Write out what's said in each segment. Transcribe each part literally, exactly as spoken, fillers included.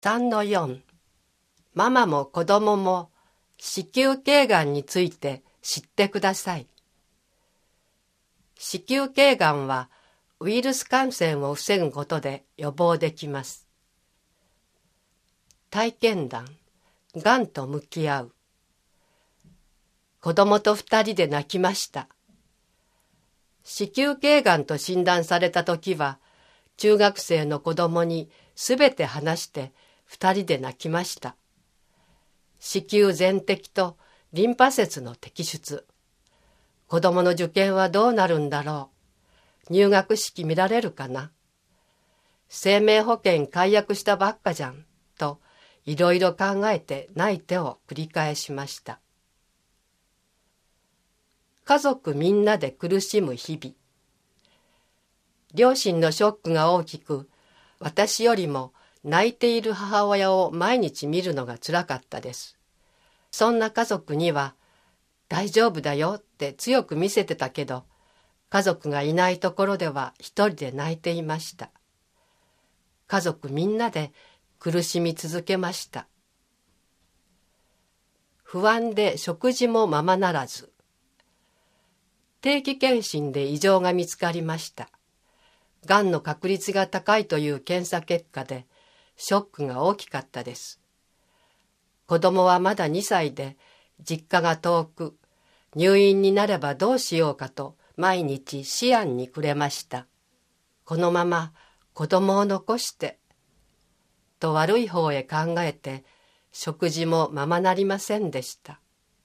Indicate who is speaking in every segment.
Speaker 1: さんのよん ママも子供も子宮頸がんについて知ってください。子宮頸がんはウイルス感染を防ぐことで予防できます。体験談、がんと向き合う。子供と二人で泣きました。子宮頸がんと診断されたときは、中学生の子供にすべて話して二人で泣きました。子宮全摘とリンパ節の摘出。子供の受験はどうなるんだろう。入学式見られるかな。生命保険解約したばっかじゃん。といろいろ考えて泣いてを繰り返しました。家族みんなで苦しむ日々。両親のショックが大きく、私よりも泣いている母親を毎日見るのがつらかったです。そんな家族には、大丈夫だよって強く見せてたけど、家族がいないところでは一人で泣いていました。家族みんなで苦しみ続けました。不安で食事もままならず。定期検診で異常が見つかりました。がんの確率が高いという検査結果で、ショックが大きかったです。子供はまだにさいで、実家が遠く、入院になればどうしようかと毎日思案に暮れました。このまま子供を残して、と悪い方へ考えて、食事もままなりませんでした。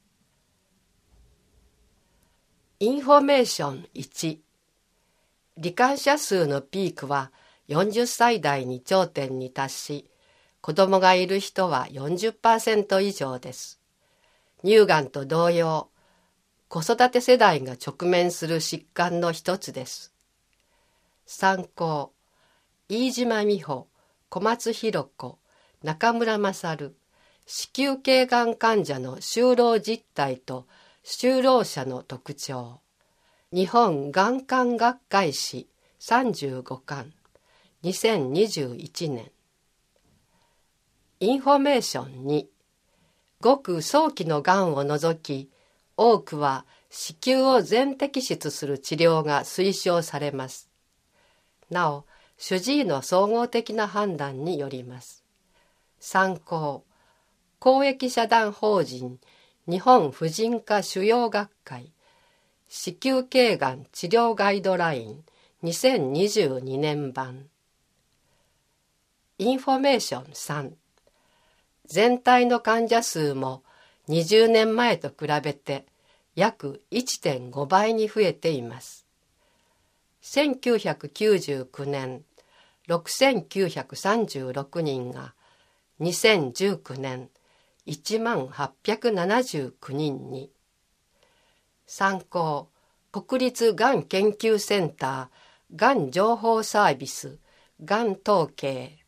Speaker 1: インフォメーションいち。罹患者数のピークはよんじゅっさい代に頂点に達し、子供がいる人は よんじゅっパーセント 以上です。乳がんと同様、子育て世代が直面する疾患の一つです。参考、飯島美穂、小松弘子、中村勝、子宮頸がん患者の就労実態と就労者の特徴。日本がん患学会誌さんじゅうごかん、にせんにじゅういちねん。インフォメーションに、ごく早期のがんを除き、多くは子宮を全摘出する治療が推奨されます。なお、主治医の総合的な判断によります。参考、公益社団法人日本婦人科腫瘍学会子宮頸がん治療ガイドラインにせんにじゅうにねん版。インフォメーションさん。全体の患者数もにじゅうねんまえと比べて約 いってんご 倍に増えています。せんきゅうひゃくきゅうじゅうきゅうねん、ろくせんきゅうひゃくさんじゅうろくにんがにせんじゅうきゅうねん、いちまんはっぴゃくななじゅうきゅうにんに。参考、国立がん研究センターがん情報サービスがん統計。